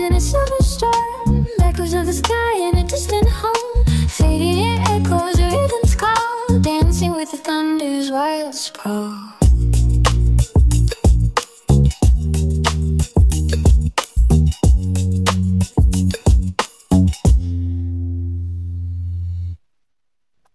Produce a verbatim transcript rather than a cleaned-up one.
in a silver storm, echoes of the sky in a distant home, fading echoes, a rhythm's call, dancing with the thunder's wild sprawl.